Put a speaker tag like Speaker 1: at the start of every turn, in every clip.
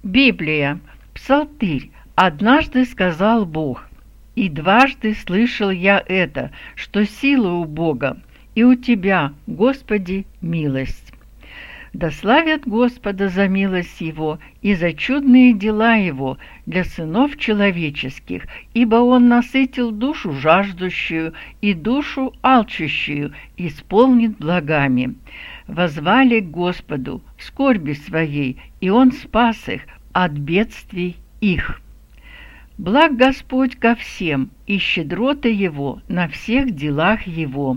Speaker 1: Библия, Псалтырь. Однажды сказал Бог, и дважды слышал я это, что сила у Бога, и у Тебя, Господи, милость. Да славят Господа за милость Его и за чудные дела Его для сынов человеческих, ибо Он насытил душу жаждущую и душу алчущую, исполнит благами. Воззвали к Господу в скорби своей, и Он спас их от бедствий их. Благ Господь ко всем, и щедрота Его на всех делах Его.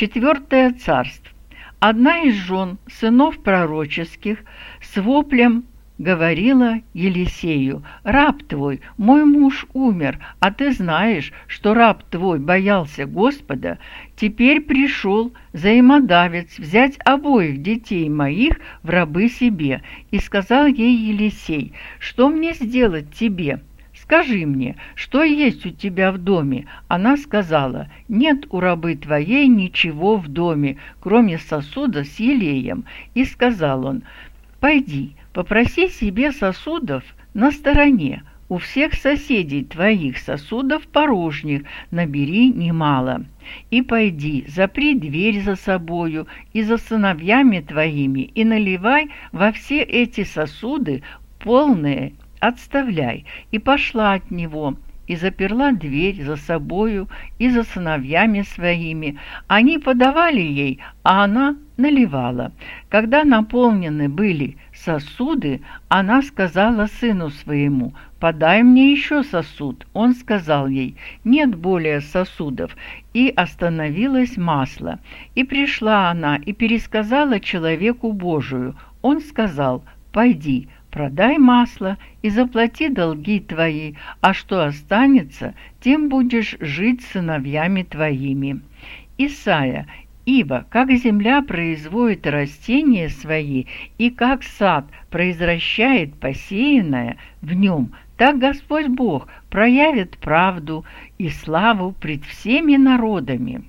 Speaker 1: 4 Царств. Одна из жен сынов пророческих с воплем говорила Елисею: «Раб твой, мой муж умер, а ты знаешь, что раб твой боялся Господа. Теперь пришел взаимодавец взять обоих детей моих в рабы себе». И сказал ей Елисей: «Что мне сделать тебе? Скажи мне, что есть у тебя в доме?» Она сказала: «Нет у рабы твоей ничего в доме, кроме сосуда с елеем». И сказал он: «Пойди, попроси себе сосудов на стороне, у всех соседей твоих сосудов порожних набери немало. И пойди, запри дверь за собою и за сыновьями твоими, и наливай во все эти сосуды полные, отставляй». И пошла от него, и заперла дверь за собою и за сыновьями своими. Они подавали ей, а она наливала. Когда наполнены были сосуды, она сказала сыну своему: «Подай мне еще сосуд». Он сказал ей: «Нет более сосудов». И остановилось масло. И пришла она и пересказала человеку Божию. Он сказал: «Пойди, продай масло и заплати долги твои, а что останется, тем будешь жить с сыновьями твоими». Исайя. «Ибо как земля производит растения свои, и как сад произвращает посеянное в нем, так Господь Бог проявит правду и славу пред всеми народами».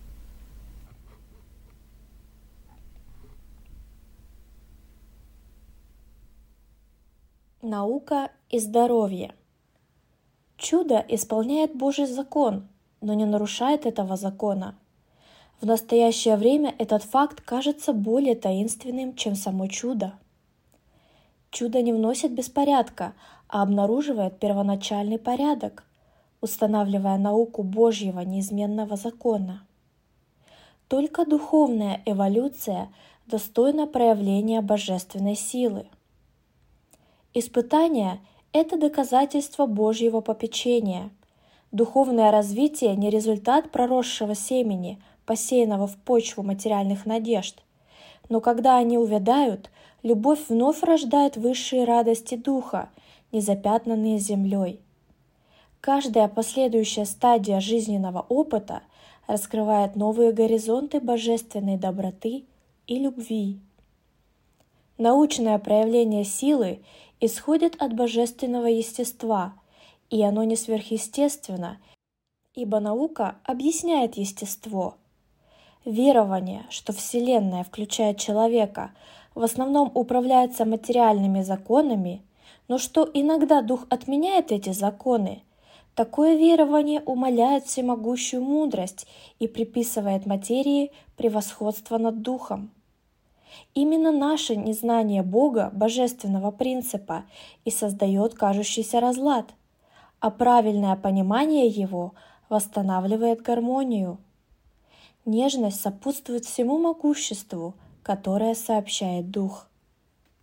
Speaker 2: Наука и здоровье. Чудо исполняет Божий закон, но не нарушает этого закона. В настоящее время этот факт кажется более таинственным, чем само чудо. Чудо не вносит беспорядка, а обнаруживает первоначальный порядок, устанавливая науку Божьего неизменного закона. Только духовная эволюция достойна проявления божественной силы. Испытание – это доказательство Божьего попечения. Духовное развитие не результат проросшего семени, посеянного в почву материальных надежд. Но когда они увядают, любовь вновь рождает высшие радости духа, незапятнанные землей. Каждая последующая стадия жизненного опыта раскрывает новые горизонты божественной доброты и любви. Научное проявление силы исходит от божественного естества, и оно не сверхъестественно, ибо наука объясняет естество. Верование, что Вселенная, включая человека, в основном управляется материальными законами, но что иногда Дух отменяет эти законы, такое верование умаляет всемогущую мудрость и приписывает материи превосходство над Духом. Именно наше незнание Бога, божественного принципа, и создает кажущийся разлад, а правильное понимание Его восстанавливает гармонию. Нежность сопутствует всему могуществу, которое сообщает Дух.